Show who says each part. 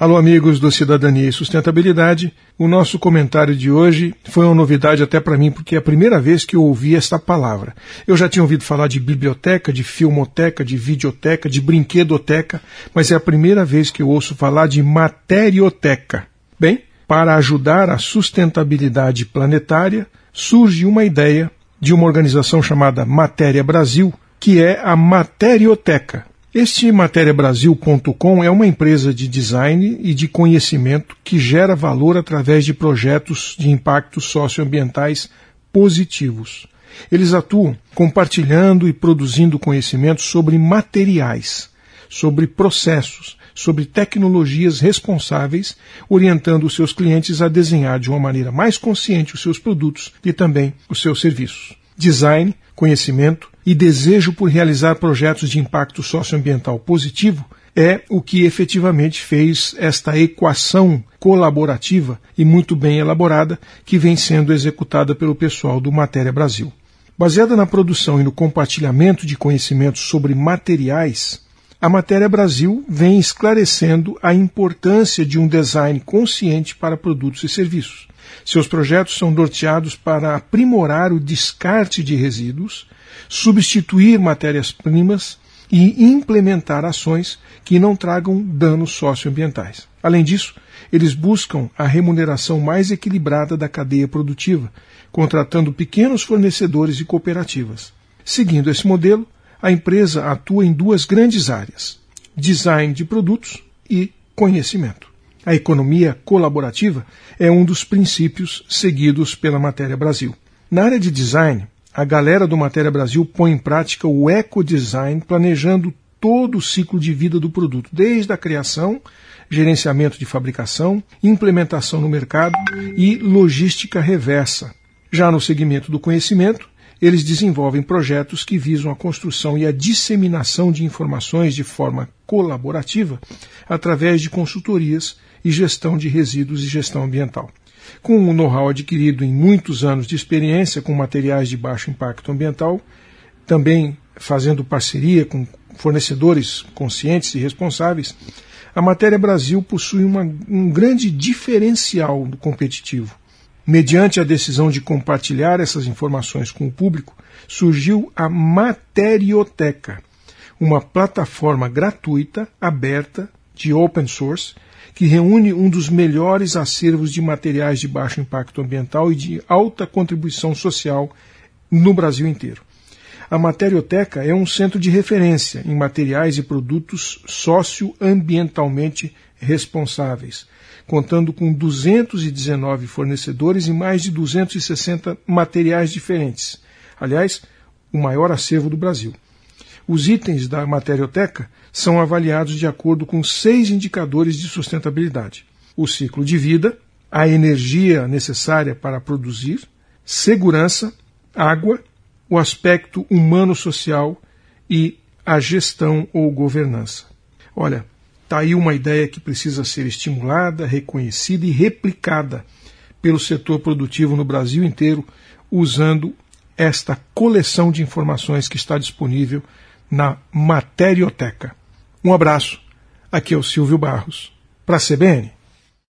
Speaker 1: Alô, amigos do Cidadania e Sustentabilidade. O nosso comentário de hoje foi uma novidade até para mim, porque é a primeira vez que eu ouvi esta palavra. Eu já tinha ouvido falar de biblioteca, de filmoteca, de videoteca, de brinquedoteca, mas é a primeira vez que eu ouço falar de materioteca. Bem, para ajudar a sustentabilidade planetária, surge uma ideia de uma organização chamada Matéria Brasil, que é a Materioteca. Este materiabrasil.com é uma empresa de design e de conhecimento que gera valor através de projetos de impactos socioambientais positivos. Eles atuam compartilhando e produzindo conhecimento sobre materiais, sobre processos, sobre tecnologias responsáveis, orientando os seus clientes a desenhar de uma maneira mais consciente os seus produtos e também os seus serviços. Design, conhecimento e desejo por realizar projetos de impacto socioambiental positivo é o que efetivamente fez esta equação colaborativa e muito bem elaborada que vem sendo executada pelo pessoal do Matéria Brasil. Baseada na produção e no compartilhamento de conhecimentos sobre materiais, a Matéria Brasil vem esclarecendo a importância de um design consciente para produtos e serviços. Seus projetos são norteados para aprimorar o descarte de resíduos, substituir matérias-primas e implementar ações que não tragam danos socioambientais. Além disso, eles buscam a remuneração mais equilibrada da cadeia produtiva, contratando pequenos fornecedores e cooperativas. Seguindo esse modelo, a empresa atua em duas grandes áreas: design de produtos e conhecimento. A economia colaborativa é um dos princípios seguidos pela Matéria Brasil. Na área de design, a galera do Matéria Brasil põe em prática o ecodesign, planejando todo o ciclo de vida do produto, desde a criação, gerenciamento de fabricação, implementação no mercado e logística reversa. Já no segmento do conhecimento, eles desenvolvem projetos que visam a construção e a disseminação de informações de forma colaborativa através de consultorias e gestão de resíduos e gestão ambiental. Com o know-how adquirido em muitos anos de experiência com materiais de baixo impacto ambiental, também fazendo parceria com fornecedores conscientes e responsáveis, a Matéria Brasil possui um grande diferencial competitivo. Mediante a decisão de compartilhar essas informações com o público, surgiu a Materioteca, uma plataforma gratuita, aberta, de open source, que reúne um dos melhores acervos de materiais de baixo impacto ambiental e de alta contribuição social no Brasil inteiro. A Materioteca é um centro de referência em materiais e produtos socioambientalmente responsáveis, contando com 219 fornecedores e mais de 260 materiais diferentes. Aliás, o maior acervo do Brasil. Os itens da Materioteca são avaliados de acordo com 6 indicadores de sustentabilidade: o ciclo de vida, a energia necessária para produzir, segurança, água, o aspecto humano-social e a gestão ou governança. Olha, está aí uma ideia que precisa ser estimulada, reconhecida e replicada pelo setor produtivo no Brasil inteiro, usando esta coleção de informações que está disponível na Materioteca. Um abraço, aqui é o Silvio Barros, para a CBN.